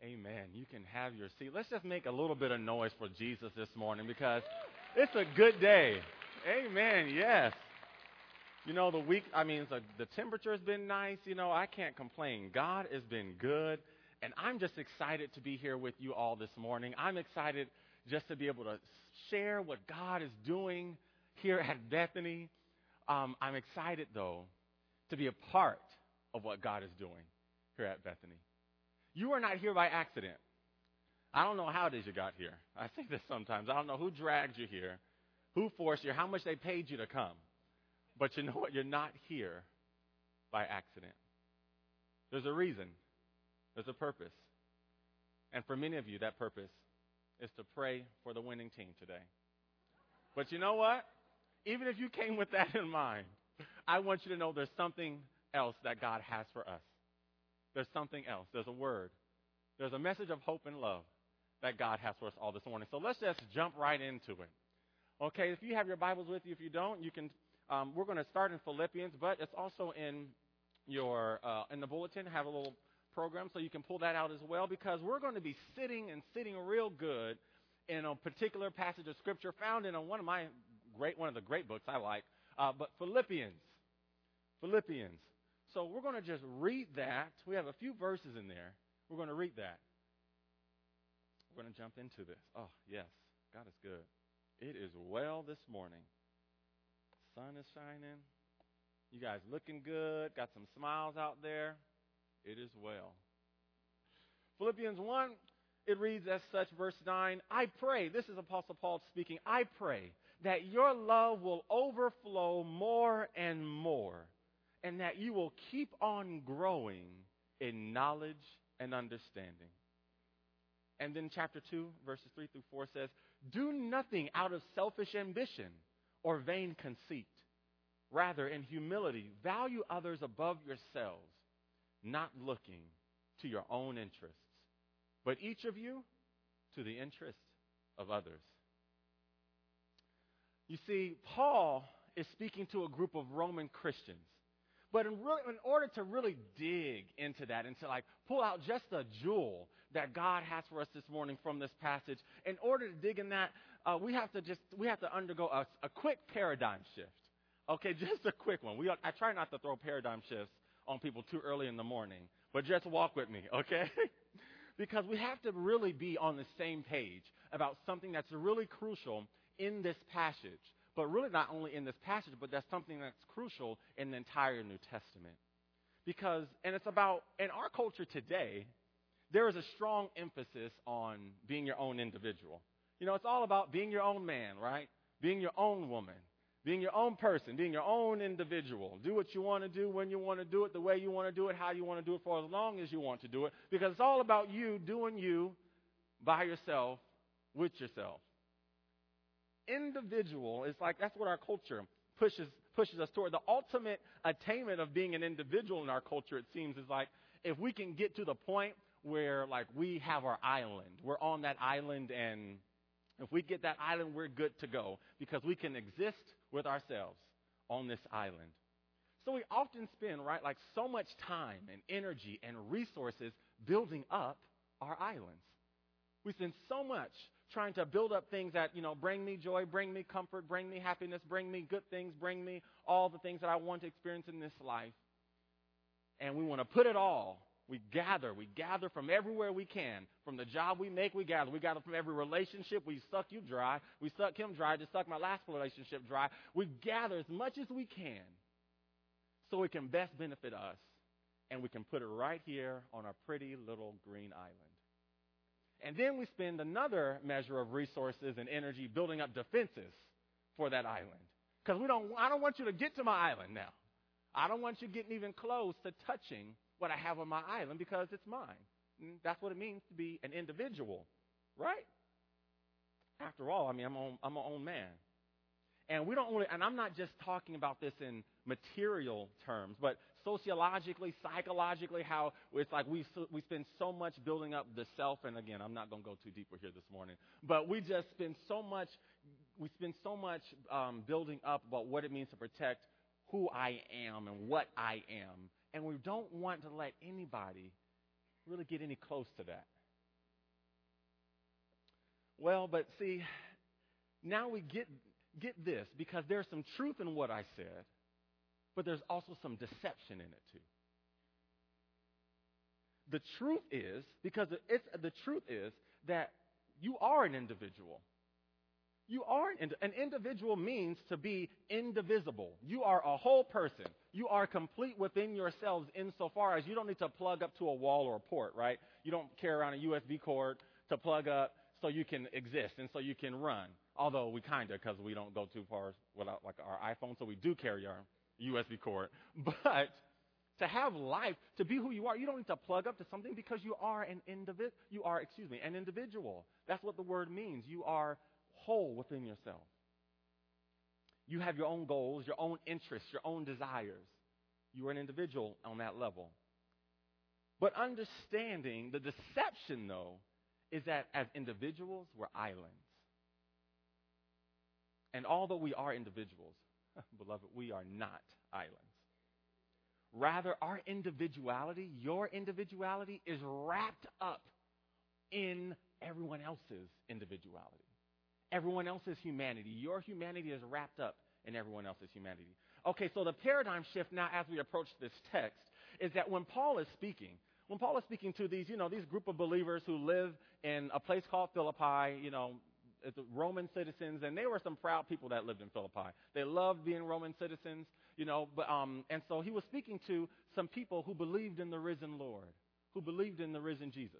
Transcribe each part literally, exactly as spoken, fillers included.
Amen. You can have your seat. Let's just make a little bit of noise for Jesus this morning because it's a good day. Amen. Yes. You know, the week, I mean, the, the temperature has been nice. You know, I can't complain. God has been good. And I'm just excited to be here with you all this morning. I'm excited just to be able to share what God is doing here at Bethany. Um, I'm excited, though, to be a part of what God is doing here at Bethany. You are not here by accident. I don't know how it is you got here. I think this sometimes. I don't know who dragged you here, who forced you, how much they paid you to come. But you know what? You're not here by accident. There's a reason. There's a purpose. And for many of you, that purpose is to pray for the winning team today. But you know what? Even if you came with that in mind, I want you to know there's something else that God has for us. There's something else. There's a word. There's a message of hope and love that God has for us all this morning. So let's just jump right into it. Okay, if you have your Bibles with you, if you don't, you can. Um, we're going to start in Philippians, but it's also in your uh, in the bulletin. Have a little program so you can pull that out as well, because we're going to be sitting and sitting real good in a particular passage of Scripture found in a, one of my great one of the great books I like, uh, but Philippians. Philippians. So we're going to just read that. We have a few verses in there. We're going to read that. We're going to jump into this. Oh, yes. God is good. It is well this morning. Sun is shining. You guys looking good. Got some smiles out there. It is well. Philippians one, it reads as such, verse nine, I pray, this is Apostle Paul speaking, I pray that your love will overflow more and more, and that you will keep on growing in knowledge and understanding. And then chapter two, verses three through four says, do nothing out of selfish ambition or vain conceit. Rather, in humility, value others above yourselves, not looking to your own interests, but each of you to the interests of others. You see, Paul is speaking to a group of Roman Christians. But in, really, in order to really dig into that and to like pull out just a jewel that God has for us this morning from this passage, in order to dig in that, uh, we have to just we have to undergo a, a quick paradigm shift. Okay, just a quick one. We I try not to throw paradigm shifts on people too early in the morning, but just walk with me, okay? Because we have to really be on the same page about something that's really crucial in this passage. But really not only in this passage, but that's something that's crucial in the entire New Testament. Because, and it's about, in our culture today, there is a strong emphasis on being your own individual. You know, it's all about being your own man, right? Being your own woman. Being your own person. Being your own individual. Do what you want to do, when you want to do it, the way you want to do it, how you want to do it, for as long as you want to do it. Because it's all about you doing you by yourself, with yourself. Individual is like, that's what our culture pushes pushes us toward. The ultimate attainment of being an individual in our culture, it seems, is like if we can get to the point where like we have our island. We're on that island, and if we get that island, we're good to go because we can exist with ourselves on this island. So we often spend, right, like so much time and energy and resources building up our islands. We spend so much trying to build up things that, you know, bring me joy, bring me comfort, bring me happiness, bring me good things, bring me all the things that I want to experience in this life. And we want to put it all. We gather. We gather from everywhere we can. From the job we make, we gather. We gather from every relationship. We suck you dry. We suck him dry. Just suck my last relationship dry. We gather as much as we can so it can best benefit us. And we can put it right here on our pretty little green island. And then we spend another measure of resources and energy building up defenses for that island. Because we don't, I don't want you to get to my island now. I don't want you getting even close to touching what I have on my island because it's mine. And that's what it means to be an individual, right? After all, I mean, I'm, on, I'm my own man. And we don't really, and I'm not just talking about this in material terms, but sociologically, psychologically, how it's like we we spend so much building up the self. And again, I'm not going to go too deeper here this morning, but we just spend so much, we spend so much um, building up about what it means to protect who I am and what I am. And we don't want to let anybody really get any close to that. Well, but see, now we get get this, because there's some truth in what I said, but there's also some deception in it too. The truth is, because it's the truth is that you are an individual. You are an, an individual means to be indivisible. You are a whole person. You are complete within yourselves insofar as you don't need to plug up to a wall or a port, right? You don't carry around a U S B cord to plug up so you can exist and so you can run. Although we kind of, because we don't go too far without like our iPhone, so we do carry our U S B cord. But to have life, to be who you are, you don't need to plug up to something because you are an individ. You are, excuse me, an individual. That's what the word means. You are whole within yourself. You have your own goals, your own interests, your own desires. You are an individual on that level. But understanding the deception, though, is that as individuals, we're islands. And although we are individuals, beloved, we are not islands. Rather, our individuality, your individuality, is wrapped up in everyone else's individuality. Everyone else's humanity. Your humanity is wrapped up in everyone else's humanity. Okay, so the paradigm shift now as we approach this text is that when Paul is speaking, when Paul is speaking to these, you know, these group of believers who live in a place called Philippi, you know, it's Roman citizens, and they were some proud people that lived in Philippi. They loved being Roman citizens, you know, but, um, and so he was speaking to some people who believed in the risen Lord, who believed in the risen Jesus.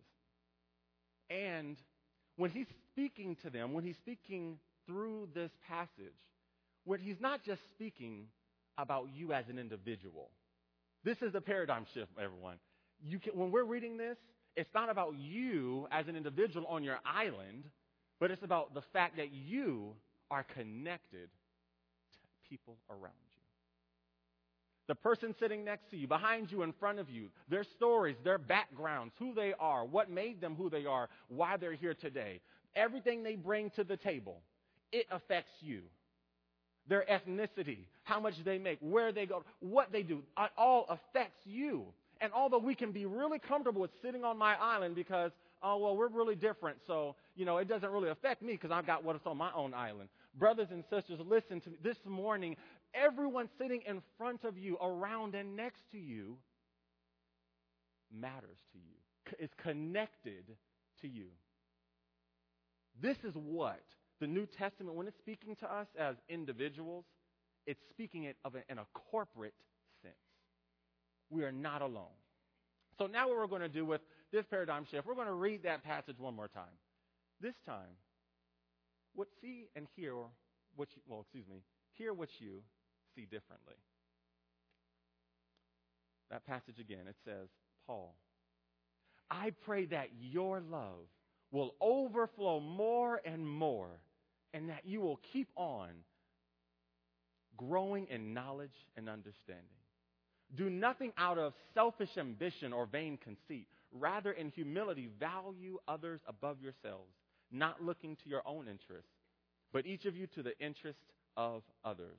And when he's speaking to them, when he's speaking through this passage, when he's not just speaking about you as an individual. This is the paradigm shift, everyone. You can, when we're reading this, it's not about you as an individual on your island, but it's about the fact that you are connected to people around you. The person sitting next to you, behind you, in front of you, their stories, their backgrounds, who they are, what made them who they are, why they're here today. Everything they bring to the table, it affects you. Their ethnicity, how much they make, where they go, what they do, it all affects you. And although we can be really comfortable with sitting on my island because, oh, well, we're really different, so, you know, it doesn't really affect me because I've got what's on my own island. Brothers and sisters, listen to me. This morning, everyone sitting in front of you, around and next to you, matters to you, is connected to you. This is what the New Testament, when it's speaking to us as individuals, it's speaking it of a, in a corporate sense. We are not alone. So now what we're going to do with this paradigm shift, we're going to read that passage one more time. This time, what see and hear what you, well, excuse me, hear what you see differently. That passage again, it says, Paul, I pray that your love will overflow more and more, and that you will keep on growing in knowledge and understanding. Do nothing out of selfish ambition or vain conceit. Rather, in humility, value others above yourselves, not looking to your own interests, but each of you to the interest of others.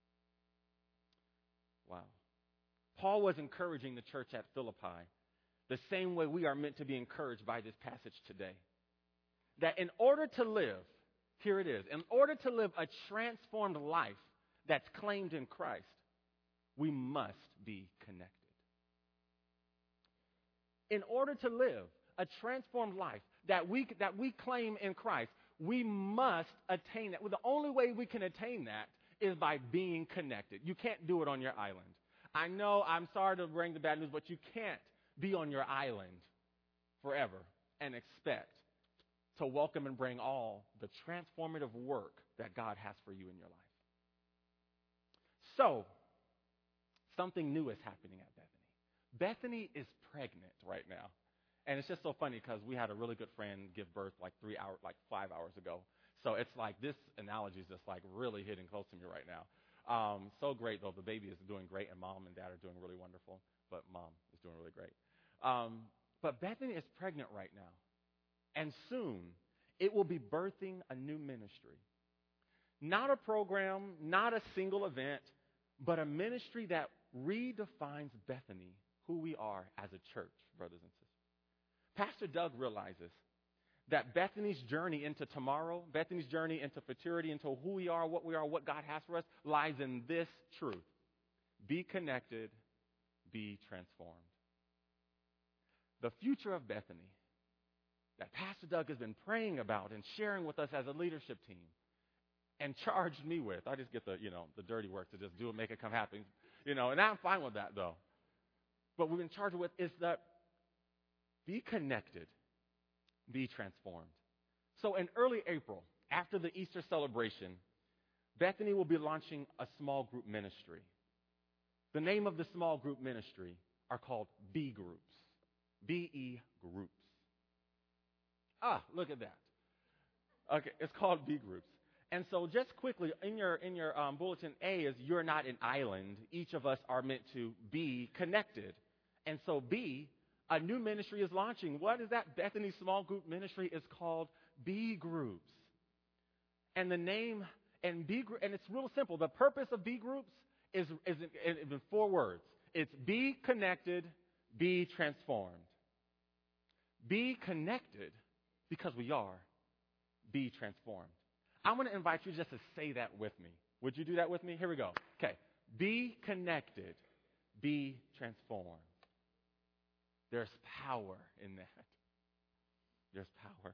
Wow. Paul was encouraging the church at Philippi the same way we are meant to be encouraged by this passage today. That in order to live, here it is, in order to live a transformed life that's claimed in Christ, we must be connected. In order to live a transformed life that we that we claim in Christ, we must attain that. Well, the only way we can attain that is by being connected. You can't do it on your island. I know, I'm sorry to bring the bad news, but you can't be on your island forever and expect to welcome and bring all the transformative work that God has for you in your life. So, something new is happening at Bethany. Bethany is pregnant right now. And it's just so funny because we had a really good friend give birth like three hours, like five hours ago. So it's like this analogy is just like really hitting close to me right now. Um, so great, though. The baby is doing great, and mom and dad are doing really wonderful. But mom is doing really great. Um, but Bethany is pregnant right now. And soon, it will be birthing a new ministry. Not a program, not a single event, but a ministry that redefines Bethany, who we are as a church, brothers and sisters. Pastor Doug realizes that Bethany's journey into tomorrow, Bethany's journey into futurity, into who we are, what we are, what God has for us, lies in this truth. Be connected, be transformed. The future of Bethany that Pastor Doug has been praying about and sharing with us as a leadership team and charged me with. I just get the, you know, the dirty work to just do it, make it come happen. You know, and I'm fine with that, though. But we've been charged with is that be connected, be transformed. So in early April, after the Easter celebration, Bethany will be launching a small group ministry. The name of the small group ministry are called B groups. B E groups. Ah, look at that. Okay, it's called B groups. And so just quickly, in your in your um, bulletin A is you're not an island. Each of us are meant to be connected. And so B, a new ministry is launching. What is that? Bethany Small Group Ministry is called B Groups. And the name, and B group, and it's real simple. The purpose of B Groups is, is in, in four words. It's be connected, be transformed. Be connected because we are. Be transformed. I'm going to invite you just to say that with me. Would you do that with me? Here we go. Okay. Be connected. Be transformed. There's power in that. There's power.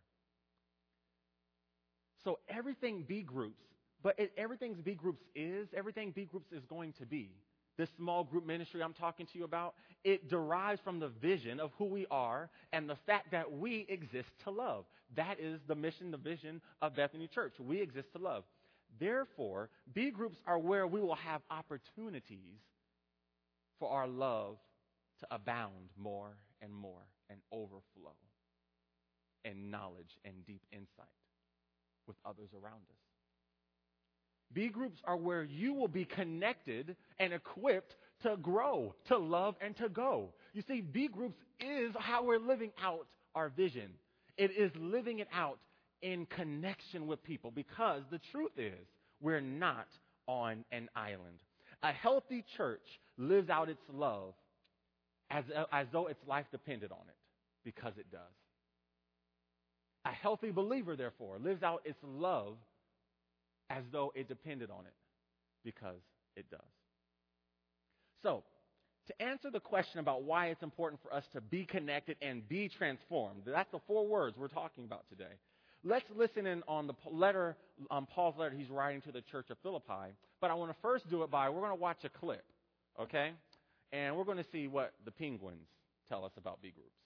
So everything B Groups, but it, everything B Groups is, everything B Groups is going to be, this small group ministry I'm talking to you about, it derives from the vision of who we are and the fact that we exist to love. That is the mission, the vision of Bethany Church. We exist to love. Therefore, B Groups are where we will have opportunities for our love to abound more and more and overflow in knowledge and deep insight with others around us. B Groups are where you will be connected and equipped to grow, to love, and to go. You see, B Groups is how we're living out our vision. It is living it out in connection with people because the truth is we're not on an island. A healthy church lives out its love as, as though its life depended on it because it does. A healthy believer, therefore, lives out its love as though it depended on it because it does. So, to answer the question about why it's important for us to be connected and be transformed, that's the four words we're talking about today. Let's listen in on the letter, um, Paul's letter he's writing to the church of Philippi. But I want to first do it by, we're going to watch a clip, okay? And we're going to see what the penguins tell us about B Groups.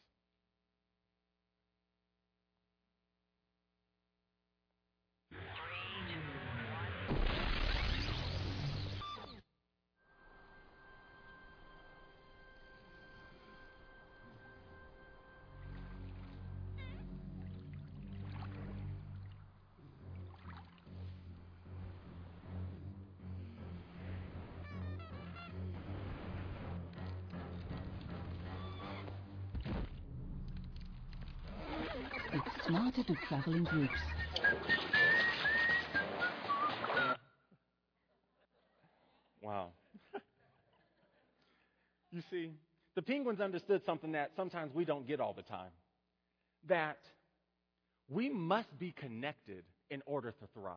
It's smarter to travel in groups. Wow. You see, the penguins understood something that sometimes we don't get all the time. That we must be connected in order to thrive.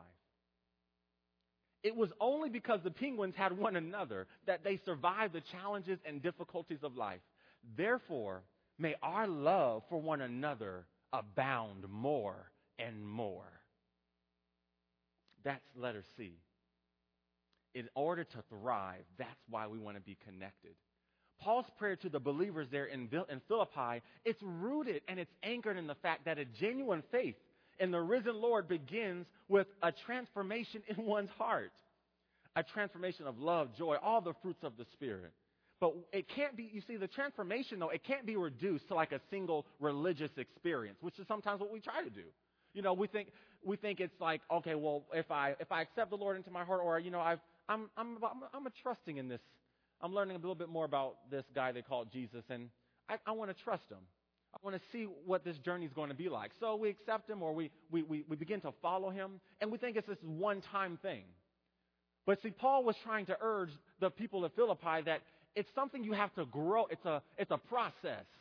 It was only because the penguins had one another that they survived the challenges and difficulties of life. Therefore, may our love for one another abound more and more. That's letter C. In order to thrive, that's why we want to be connected. Paul's prayer to the believers there in Philippi, it's rooted and it's anchored in the fact that a genuine faith in the risen Lord begins with a transformation in one's heart. A transformation of love, joy, all the fruits of the Spirit. But it can't be, you see, the transformation, though, it can't be reduced to like a single religious experience, which is sometimes what we try to do. You know, we think we think it's like, okay, well, if I if I accept the Lord into my heart, or, you know, I've, I'm I'm I'm I'm a trusting in this. I'm learning a little bit more about this guy they call Jesus, and I, I want to trust him. I want to see what this journey is going to be like. So we accept him, or we, we, we, we begin to follow him, and we think it's this one-time thing. But see, Paul was trying to urge the people of Philippi that it's something you have to grow. It's a, it's a process.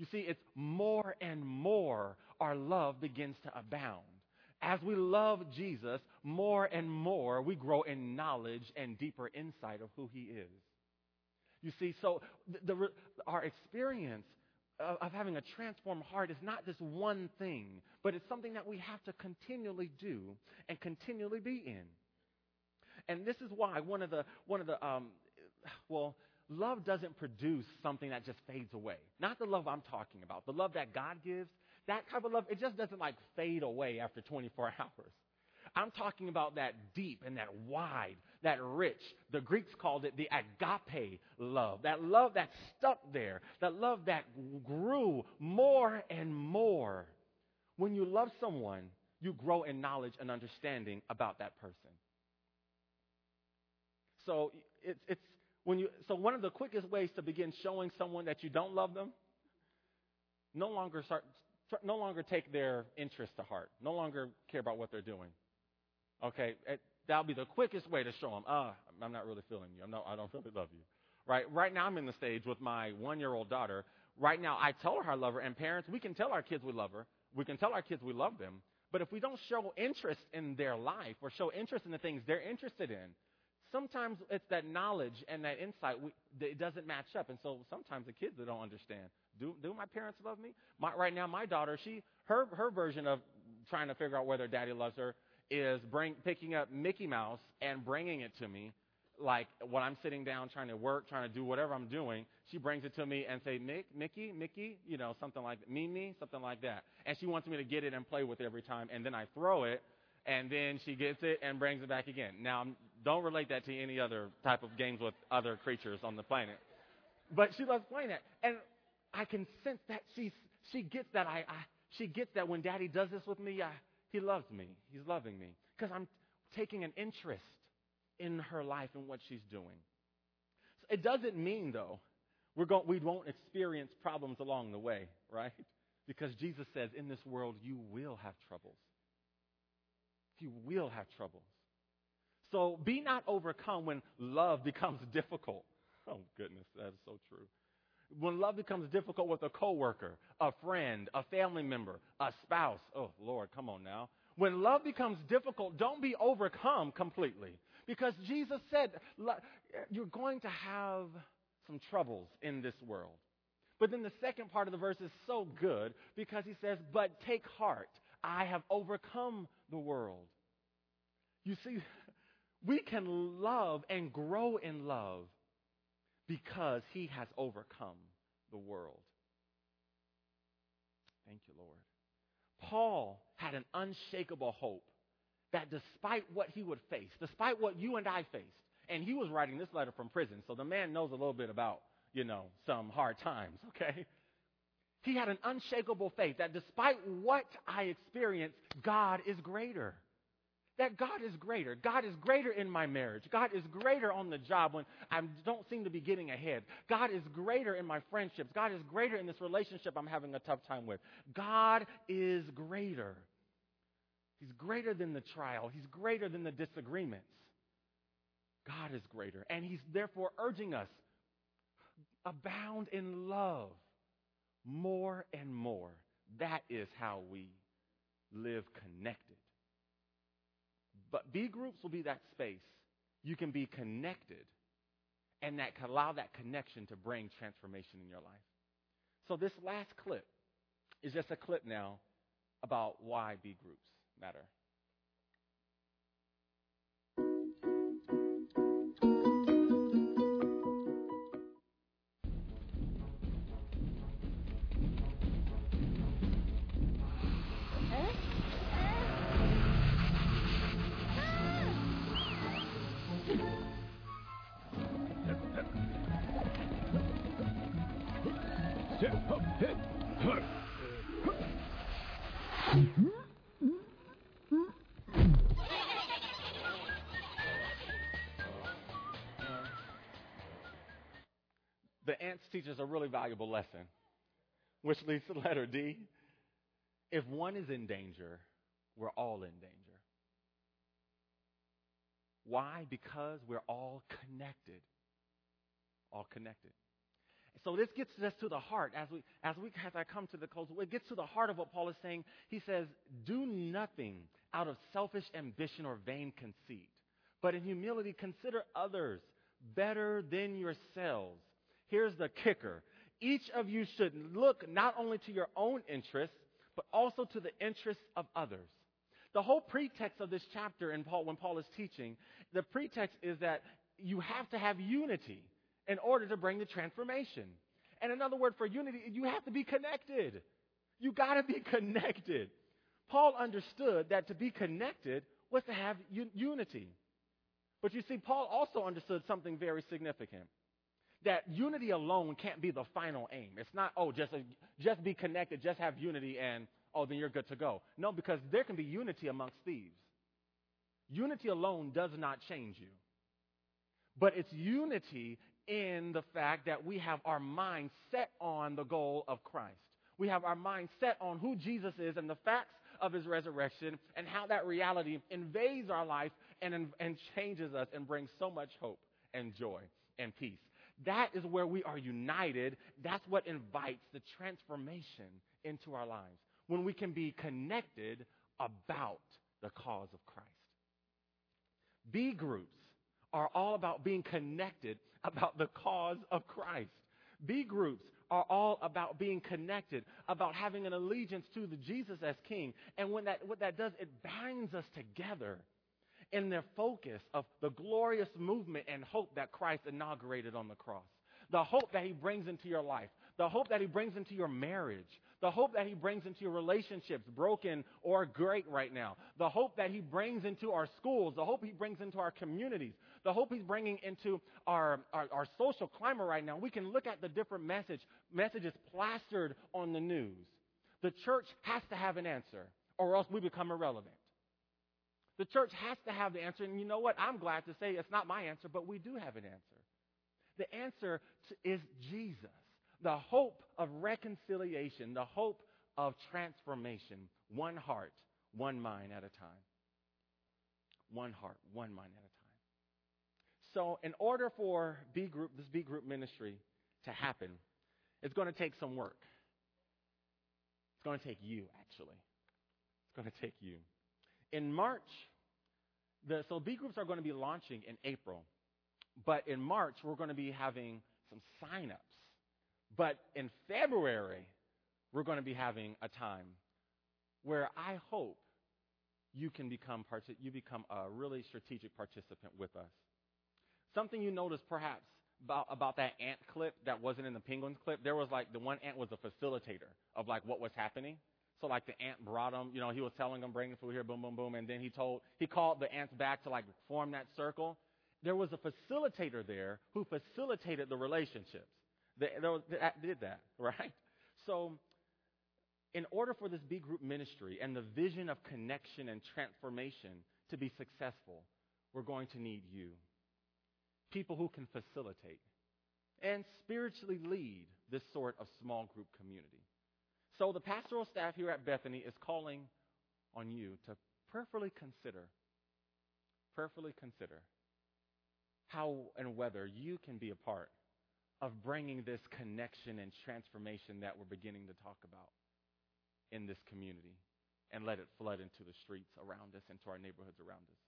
You see, it's more and more our love begins to abound. As we love Jesus, more and more we grow in knowledge and deeper insight of who he is. You see, so the, the, our experience of, of having a transformed heart is not this one thing, but it's something that we have to continually do and continually be in. And this is why one of the, one of the, um, well, love doesn't produce something that just fades away. Not the love I'm talking about. The love that God gives, that type of love, it just doesn't like fade away after twenty-four hours. I'm talking about that deep and that wide, that rich. The Greeks called it the agape love. That love that stuck there. That love that grew more and more. When you love someone, you grow in knowledge and understanding about that person. So it's it's when you so one of the quickest ways to begin showing someone that you don't love them, no longer start no longer take their interest to heart. No longer care about what they're doing. Okay, that'll be the quickest way to show them, ah, oh, I'm not really feeling you. I'm not, I don't really love you. Right? Right now I'm in the stage with my one-year-old daughter. Right now I tell her I love her, and parents, we can tell our kids we love her. We can tell our kids we love them. But if we don't show interest in their life or show interest in the things they're interested in, sometimes it's that knowledge and that insight, we, it doesn't match up. And so sometimes the kids, they don't understand. Do do my parents love me? My, right now my daughter, she her her version of trying to figure out whether daddy loves her is bring picking up Mickey Mouse and bringing it to me, like when I'm sitting down trying to work, trying to do whatever I'm doing. She brings it to me and say, Mick, Mickey, Mickey, you know, something like that, Mimi, something like that. And she wants me to get it and play with it every time. And then I throw it, and then she gets it and brings it back again. Now, don't relate that to any other type of games with other creatures on the planet. But she loves playing that. And I can sense that she she gets that. I, I she gets that when Daddy does this with me, I, he loves me. He's loving me because I'm taking an interest in her life and what she's doing. So it doesn't mean, though, we're going, we won't experience problems along the way, right? Because Jesus says, in this world, you will have troubles. You will have troubles. So be not overcome when love becomes difficult. Oh, goodness, that is so true. When love becomes difficult with a coworker, a friend, a family member, a spouse. Oh, Lord, come on now. When love becomes difficult, don't be overcome completely. Because Jesus said you're going to have some troubles in this world. But then the second part of the verse is so good because he says, but take heart, I have overcome the world. You see, we can love and grow in love because he has overcome the world. Thank you, Lord. Paul had an unshakable hope that despite what he would face, despite what you and I faced, and he was writing this letter from prison, so the man knows a little bit about, you know, some hard times, okay? He had an unshakable faith that despite what I experienced, God is greater. That God is greater. God is greater in my marriage. God is greater on the job when I don't seem to be getting ahead. God is greater in my friendships. God is greater in this relationship I'm having a tough time with. God is greater. He's greater than the trial. He's greater than the disagreements. God is greater. And he's therefore urging us, abound in love more and more. That is how we live connected. But B groups will be that space. You can be connected, and that can allow that connection to bring transformation in your life. So this last clip is just a clip now about why B groups matter. The ants teach us a really valuable lesson, which leads to letter D. If one is in danger, we're all in danger. Why? Because we're all connected. All connected. So this gets us to the heart as we as we as I come to the close. It gets to the heart of what Paul is saying. He says, "Do nothing out of selfish ambition or vain conceit, but in humility consider others better than yourselves." Here's the kicker. Each of you should look not only to your own interests, but also to the interests of others. The whole pretext of this chapter in Paul, when Paul is teaching, the pretext is that you have to have unity in order to bring the transformation. And another word for unity, you have to be connected. You got to be connected. Paul understood that to be connected was to have un- unity. But you see, Paul also understood something very significant. That unity alone can't be the final aim. It's not, oh, just, just be connected, just have unity, and, oh, then you're good to go. No, because there can be unity amongst thieves. Unity alone does not change you. But it's unity in the fact that we have our mind set on the goal of Christ. We have our mind set on who Jesus is and the facts of his resurrection and how that reality invades our life and, and changes us and brings so much hope and joy and peace. That is where we are united. That's what invites the transformation into our lives, when we can be connected about the cause of Christ. B groups are all about being connected about the cause of Christ. B groups are all about being connected, about having an allegiance to the Jesus as King. And when that, what that does, it binds us together in their focus of the glorious movement and hope that Christ inaugurated on the cross. The hope that he brings into your life. The hope that he brings into your marriage. The hope that he brings into your relationships, broken or great right now. The hope that he brings into our schools. The hope he brings into our communities. The hope he's bringing into our, our, our social climate right now. We can look at the different message, messages plastered on the news. The church has to have an answer, or else we become irrelevant. The church has to have the answer, and you know what? I'm glad to say it's not my answer, but we do have an answer. The answer to, is Jesus, the hope of reconciliation, the hope of transformation, one heart, one mind at a time. One heart, one mind at a time. So in order for B group, this B group ministry to happen, it's going to take some work. It's going to take you, actually. It's going to take you. In March, the, so B groups are going to be launching in April. But in March, we're going to be having some sign-ups. But in February, we're going to be having a time where I hope you can become part- you become a really strategic participant with us. Something you noticed perhaps about, about that ant clip that wasn't in the penguins clip, there was like the one ant was a facilitator of like what was happening. So like the ant brought them, you know, he was telling them, bring the food here, boom, boom, boom. And then he told, he called the ants back to like form that circle. There was a facilitator there who facilitated the relationships. That did that, right? So in order for this B group ministry and the vision of connection and transformation to be successful, we're going to need you. People who can facilitate and spiritually lead this sort of small group community. So the pastoral staff here at Bethany is calling on you to prayerfully consider, prayerfully consider how and whether you can be a part of bringing this connection and transformation that we're beginning to talk about in this community and let it flood into the streets around us and to our neighborhoods around us.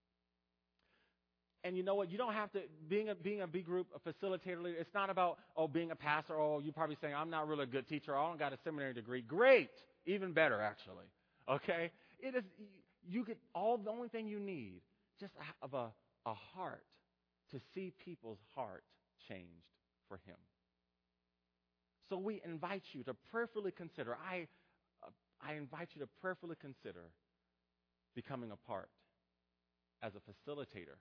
And you know what? You don't have to, being a, being a B group, a facilitator leader, it's not about, oh, being a pastor. Oh, you're probably saying, I'm not really a good teacher. I don't got a seminary degree. Great. Even better, actually. Okay? It is, you get all, the only thing you need, just of a, a heart to see people's heart changed for him. So we invite you to prayerfully consider, I, uh, I invite you to prayerfully consider becoming a part as a facilitator,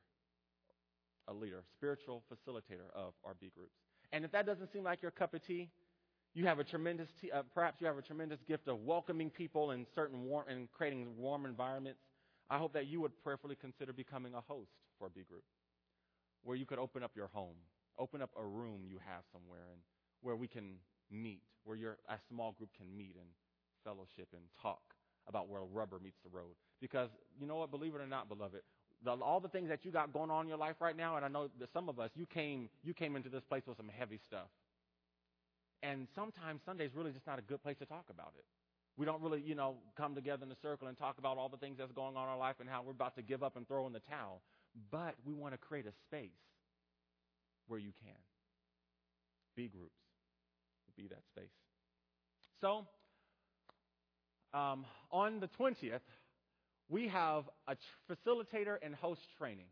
a leader, spiritual facilitator of our B groups. And if that doesn't seem like your cup of tea, you have a tremendous, tea, uh, perhaps you have a tremendous gift of welcoming people in certain warm and creating warm environments. I hope that you would prayerfully consider becoming a host for a B group, where you could open up your home, open up a room you have somewhere, and where we can meet, where your a small group can meet and fellowship and talk about where rubber meets the road. Because you know what, believe it or not, beloved, the, all the things that you got going on in your life right now, and I know that some of us, you came you came into this place with some heavy stuff. And sometimes Sunday is really just not a good place to talk about it. We don't really, you know, come together in a circle and talk about all the things that's going on in our life and how we're about to give up and throw in the towel. But we want to create a space where you can. B groups will be that space. So, um, on the twentieth, we have a tr- facilitator and host training.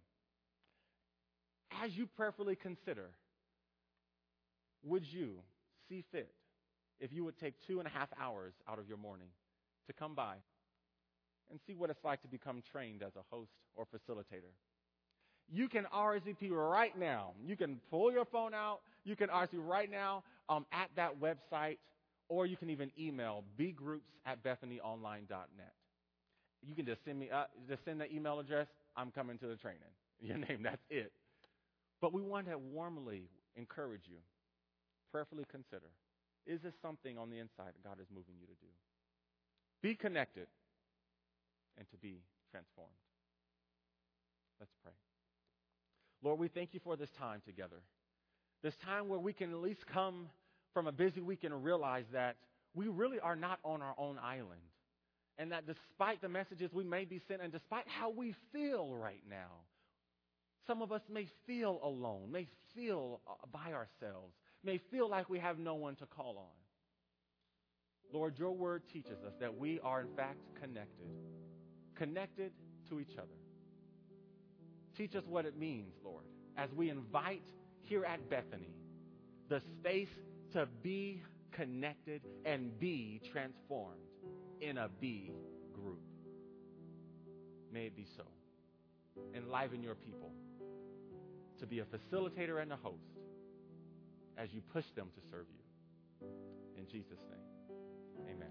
As you prayerfully consider, would you see fit if you would take two and a half hours out of your morning to come by and see what it's like to become trained as a host or facilitator? You can R S V P right now. You can pull your phone out. You can R S V P right now um, at that website, or you can even email bgroups at bethany online dot net. You can just send me uh, just send the email address. I'm coming to the training. Your name, that's it. But we want to warmly encourage you, prayerfully consider, is this something on the inside that God is moving you to do? Be connected and to be transformed. Let's pray. Lord, we thank you for this time together. This time where we can at least come from a busy week and realize that we really are not on our own island. And that despite the messages we may be sent and despite how we feel right now, some of us may feel alone, may feel by ourselves, may feel like we have no one to call on. Lord, your word teaches us that we are in fact connected, connected to each other. Teach us what it means, Lord, as we invite here at Bethany the space to be connected and be transformed in a B group. May it be so. Enliven your people to be a facilitator and a host as you push them to serve you. In Jesus' name, amen.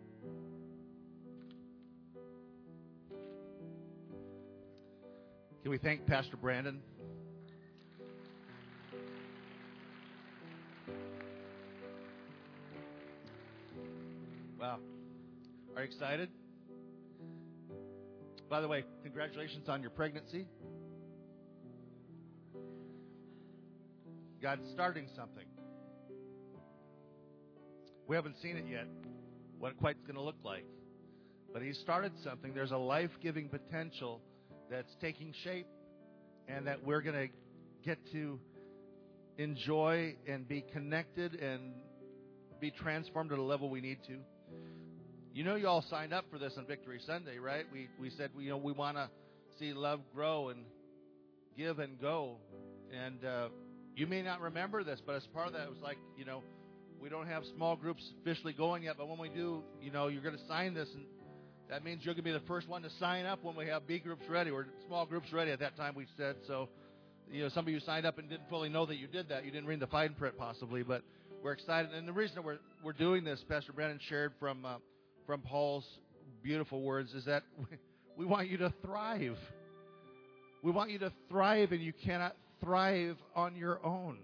Can we thank Pastor Brandon? Wow. Are you excited? By the way, congratulations on your pregnancy. God's starting something. We haven't seen it yet, what it quite is going to look like. But He started something. There's a life-giving potential that's taking shape, and that we're going to get to enjoy and be connected and be transformed to the level we need to. You know, you all signed up for this on Victory Sunday, right? We we said, you know, we want to see love grow and give and go. And uh, you may not remember this, but as part of that, it was like, you know, we don't have small groups officially going yet, but when we do, you know, you're going to sign this, and that means you're going to be the first one to sign up when we have B groups ready or small groups ready. At that time, we said. So, you know, some of you signed up and didn't fully know that you did that. You didn't read the fine print possibly, but we're excited. And the reason that we're we're doing this, Pastor Brandon shared from uh, from Paul's beautiful words, is that we want you to thrive. We want you to thrive, and you cannot thrive on your own.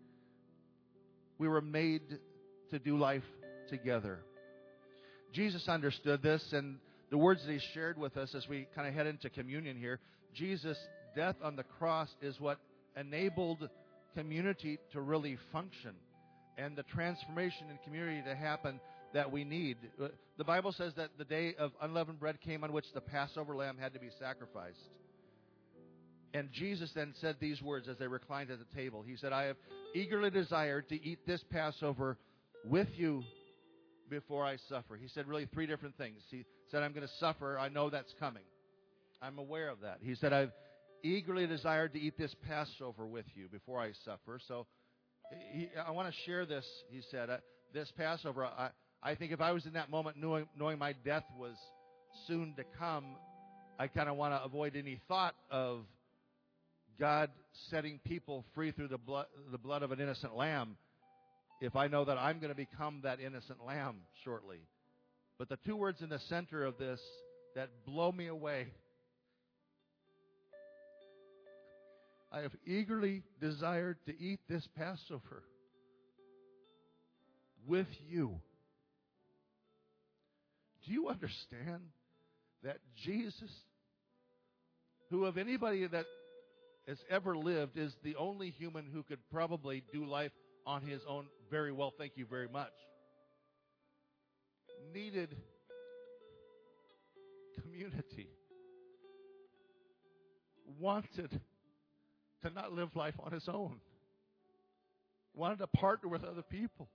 We were made to do life together. Jesus understood this, and the words that He shared with us as we kind of head into communion here, Jesus' death on the cross is what enabled community to really function and the transformation in community to happen that we need. The Bible says that the day of unleavened bread came on which the Passover lamb had to be sacrificed. And Jesus then said these words as they reclined at the table. He said, I have eagerly desired to eat this Passover with you before I suffer. He said really three different things. He said, I'm going to suffer. I know that's coming. I'm aware of that. He said, I've eagerly desired to eat this Passover with you before I suffer. So he, I want to share this, he said, uh, this Passover. I, I think if I was in that moment knowing, knowing my death was soon to come, I kind of want to avoid any thought of God setting people free through the blood, the blood of an innocent lamb, if I know that I'm going to become that innocent lamb shortly. But the two words in the center of this that blow me away, I have eagerly desired to eat this Passover with you. Do you understand that Jesus, who of anybody that has ever lived, is the only human who could probably do life on his own very well, thank you very much, needed community, wanted to not live life on his own, wanted to partner with other people.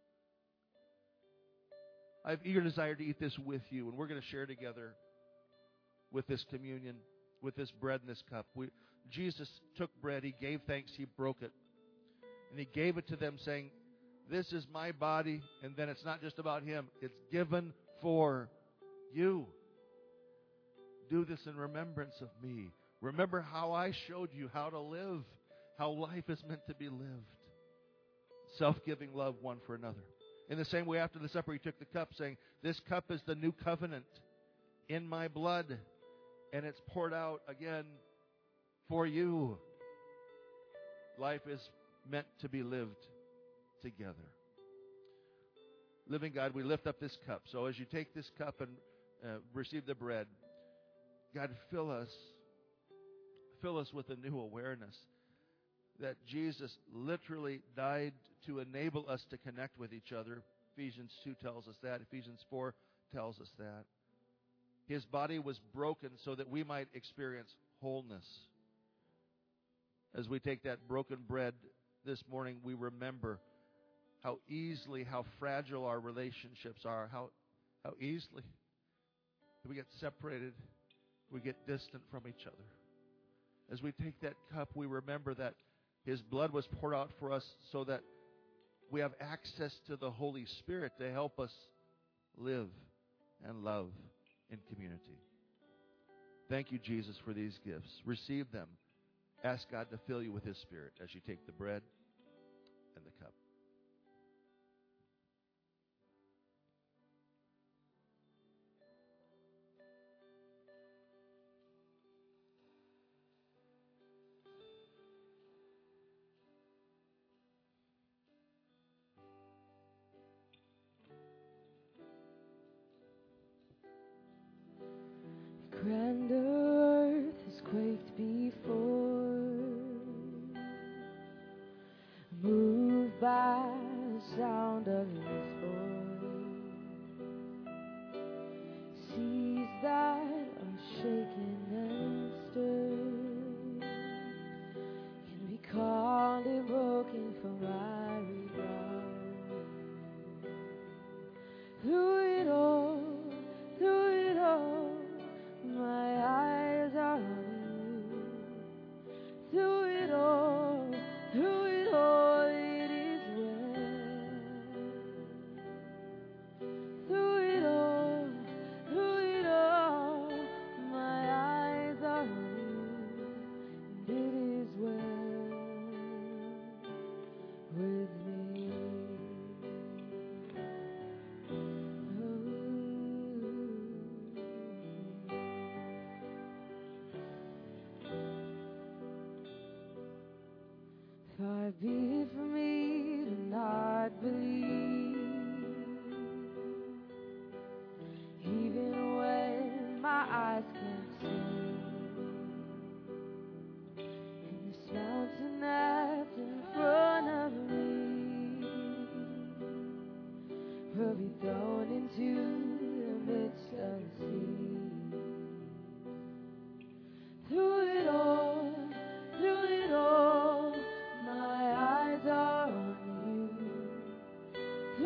I have eager desire to eat this with you, and we're going to share together with this communion, with this bread and this cup. We, Jesus took bread, he gave thanks, he broke it, and he gave it to them saying, this is my body, and then it's not just about him, it's given for you. Do this in remembrance of me. Remember how I showed you how to live, how life is meant to be lived. Self-giving love one for another. In the same way, after the supper, he took the cup, saying, this cup is the new covenant in my blood, and it's poured out again for you. Life is meant to be lived together. Living God, we lift up this cup. So as you take this cup and uh, receive the bread, God, fill us, fill us with a new awareness that Jesus literally died to enable us to connect with each other. Ephesians two tells us that. Ephesians four tells us that. His body was broken so that we might experience wholeness. As we take that broken bread this morning, we remember how easily, how fragile our relationships are, how, how easily we get separated, we get distant from each other. As we take that cup, we remember that his blood was poured out for us so that we have access to the Holy Spirit to help us live and love in community. Thank you, Jesus, for these gifts. Receive them. Ask God to fill you with his Spirit as you take the bread and the cup. Grand earth has quaked before, moved by the sound of his voice. Seas that are shaken and stirred can be calmed and broken from miry ground. Through it all, through it all, my eyes are on you. Through it all, through it all, it is well. Through it all, through it all, my eyes are on you, and it is well with me. Far be it from me to not believe, even when my eyes can't see. And this mountain that's in front of me will be thrown into the midst of the sea. Through it all, through it all, my eyes are on you.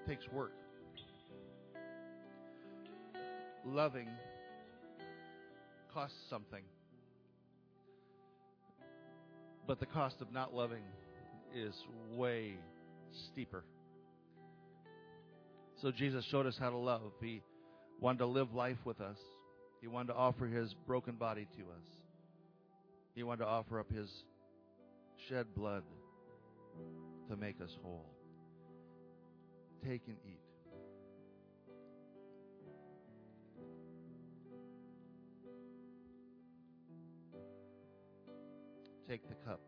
takes work. Loving costs something. But the cost of not loving is way steeper. So Jesus showed us how to love. He wanted to live life with us. He wanted to offer His broken body to us. He wanted to offer up His shed blood to make us whole. Take and eat. Take the cup.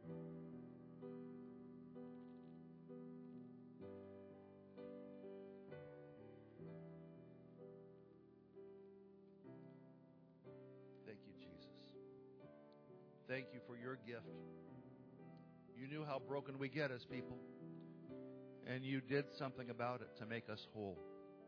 Thank you, Jesus. Thank you for your gift. You knew how broken we get as people, and you did something about it to make us whole.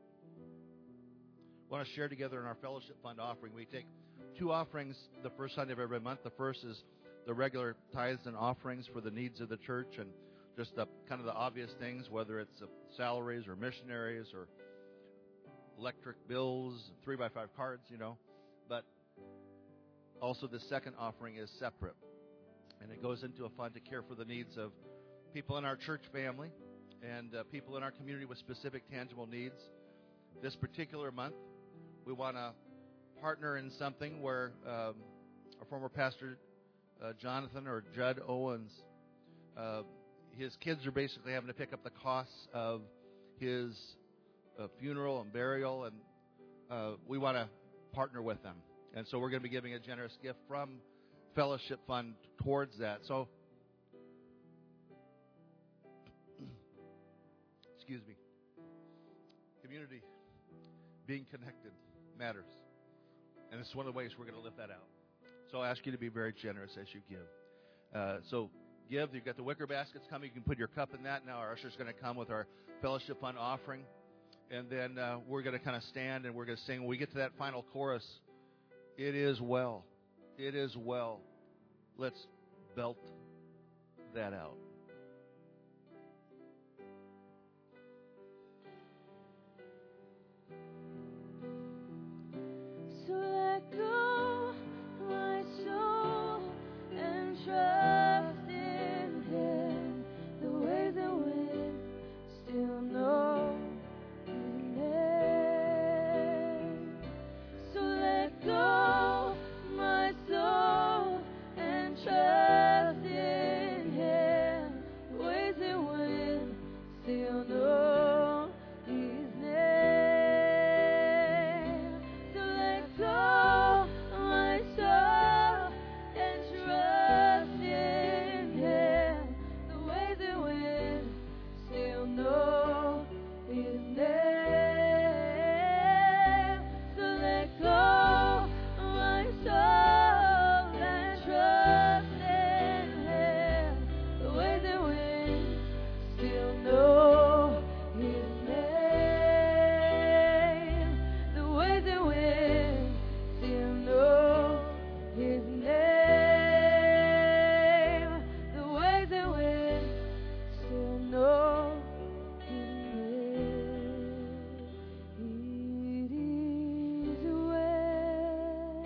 We want to share together in our fellowship fund offering. We take two offerings the first Sunday of every month. The first is the regular tithes and offerings for the needs of the church and just the kind of the obvious things, whether it's uh, salaries or missionaries or electric bills, three by five cards, you know. But also the second offering is separate, and it goes into a fund to care for the needs of people in our church family and uh, people in our community with specific tangible needs. This particular month, we want to partner in something where um, our former pastor Uh, Jonathan or Judd Owens, uh, his kids are basically having to pick up the costs of his uh, funeral and burial, and uh, we want to partner with them. And so we're going to be giving a generous gift from Fellowship Fund towards that. So, excuse me, community, being connected matters. And it's one of the ways we're going to live that out. So I ask you to be very generous as you give. Uh, so give. You've got the wicker baskets coming. You can put your cup in that. Now our usher's going to come with our fellowship fund offering. And then uh, we're going to kind of stand and we're going to sing. When we get to that final chorus, it is well. It is well. Let's belt that out. So let go my soul and trust in Him. The ways and winds still know His name. So let go my soul and trust in Him. The ways and winds still know His name. So let go my soul and trust in Him. The ways and winds still know His name. So let go my soul and trust in Him. The ways and winds still know His name. The ways and winds still know His name. The ways and winds still know His name. It is well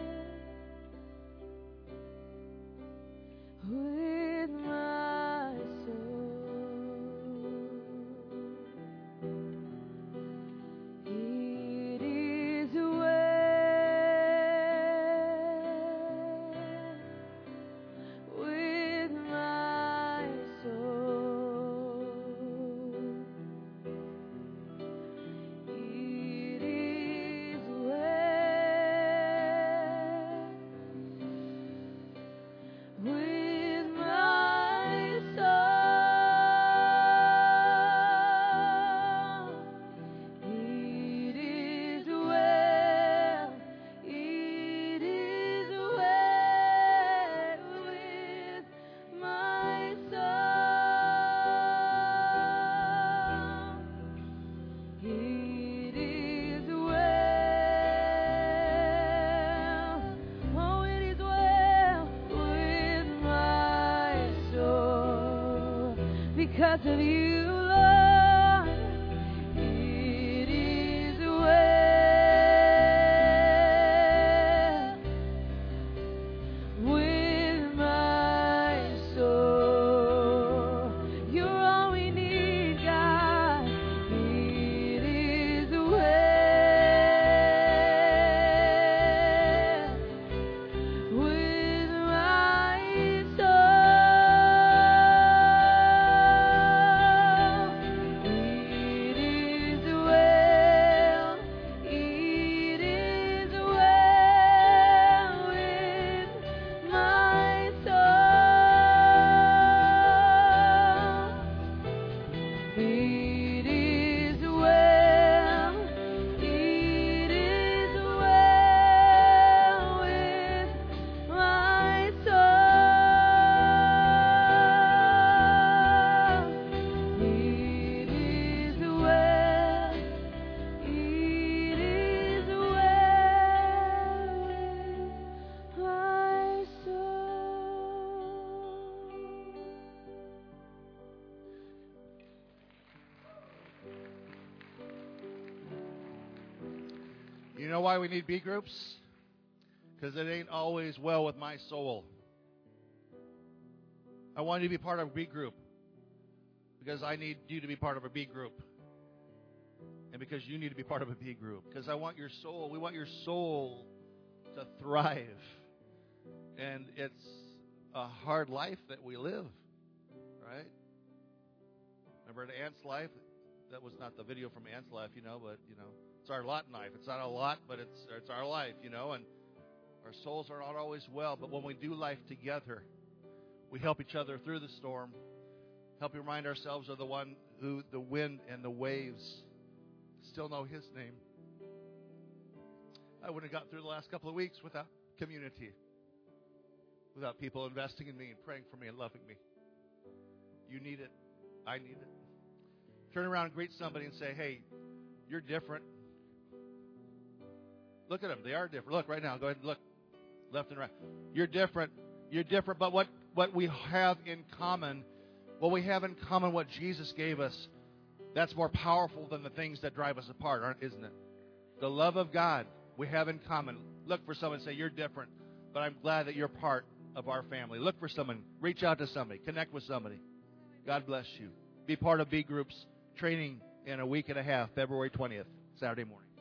with my soul. It is well with my soul. It is well with my soul. It is well, it is well with my soul. It is well, oh, it is well with my soul. Because of you, Lord, You know why we need B groups? Because it ain't always well with my soul. I want you to be part of a B group because I need you to be part of a B group. And because you need to be part of a B group. Because I want your soul, we want your soul to thrive. And it's a hard life that we live, right? Remember the Ant's life? That was not the video from Ant's life, you know, but, you know, it's our lot in life. It's not a lot, but it's it's our life, you know, and our souls are not always well. But when we do life together, we help each other through the storm, help remind ourselves of the one who the wind and the waves still know his name. I wouldn't have gotten through the last couple of weeks without community, without people investing in me and praying for me and loving me. You need it. I need it. Turn around and greet somebody and say, hey, you're different. Look at them. They are different. Look right now. Go ahead and look left and right. You're different. You're different. But what, what we have in common, what we have in common, what Jesus gave us, that's more powerful than the things that drive us apart, aren't, isn't it? The love of God we have in common. Look for someone and say, you're different, but I'm glad that you're part of our family. Look for someone. Reach out to somebody. Connect with somebody. God bless you. Be part of B groups training in a week and a half, February twentieth, Saturday morning.